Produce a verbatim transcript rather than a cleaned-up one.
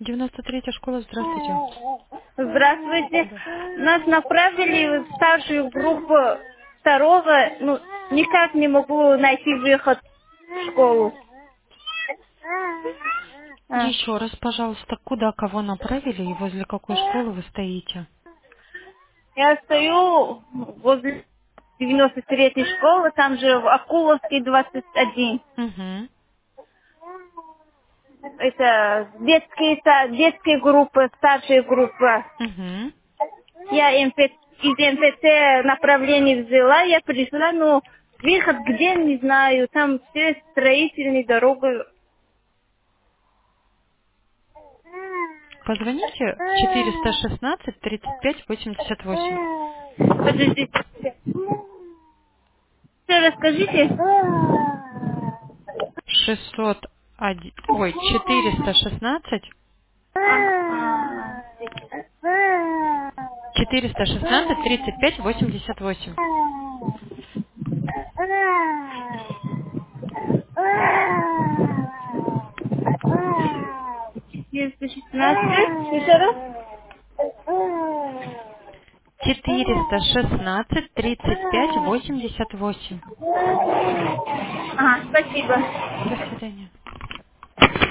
девяносто третья школа, здравствуйте. Здравствуйте. Да. Нас направили в старшую группу второго. Ну, никак не могу найти выход в школу. А. Еще раз, пожалуйста, куда кого направили и возле какой школы вы стоите? Я стою возле девяносто третьей школы, там же в Акуловской двадцать один. Угу. Это детские, са- детские группы, старшая группа. Угу. Я МП из МПЦ направление взяла, я пришла, но выход где, не знаю, там все строительные дорога. Позвоните четыреста шестнадцать тридцать пять восемьдесят восемь. Подождите. Все расскажите. шестьсот один, ой, четыреста шестнадцать, четыреста шестнадцать тридцать пять восемьдесят восемь. четыреста шестнадцать. Еще раз. четыреста шестнадцать тридцать пять восемьдесят восемь. Ага, спасибо. До свидания.